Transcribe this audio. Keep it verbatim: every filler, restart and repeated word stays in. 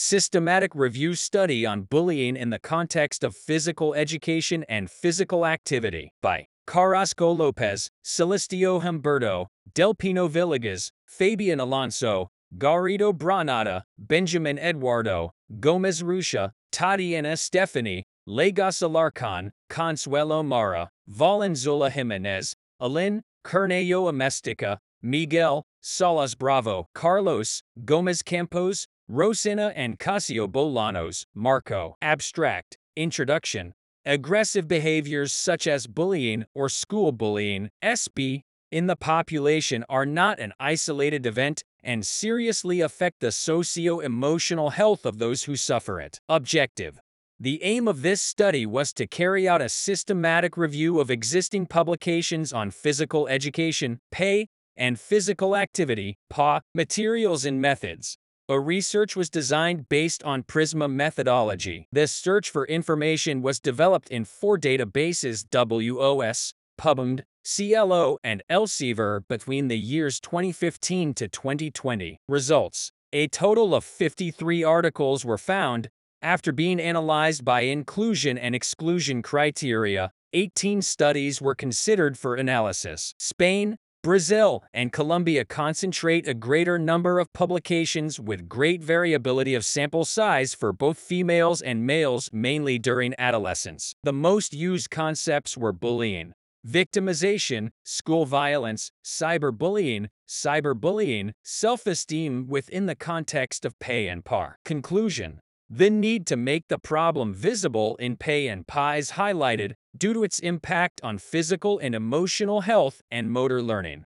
Systematic Review Study on Bullying in the Context of Physical Education and Physical Activity by Carrasco Lopez, Celestio Humberto, Del Pino Villegas, Fabian Alonso, Garrido Branata, Benjamin Eduardo, Gomez Ruscha, Tatiana Stephanie, Legaz Alarcon, Consuelo Mara, Valenzuela Jimenez, Alin, Cornello Amestica, Miguel, Salas Bravo, Carlos, Gomez Campos, Rosina and Casio Bolanos, Marco. Abstract. Introduction. Aggressive behaviors such as bullying or school bullying, S B, in the population are not an isolated event and seriously affect the socio-emotional health of those who suffer it. Objective. The aim of this study was to carry out a systematic review of existing publications on physical education, P E, and physical activity, P A, materials and methods. A research was designed based on PRISMA methodology. This search for information was developed in four databases: W O S, PubMed, C L O, and Elsevier between the years twenty fifteen to twenty twenty. Results. A total of fifty-three articles were found. After being analyzed by inclusion and exclusion criteria, eighteen studies were considered for analysis. Spain, Brazil, and Colombia concentrate a greater number of publications with great variability of sample size for both females and males, mainly during adolescence. The most used concepts were bullying, victimization, school violence, cyberbullying, cyberbullying, self-esteem within the context of P E and P A R. Conclusion. The need to make the problem visible in P E and P A is highlighted due to its impact on physical and emotional health and motor learning.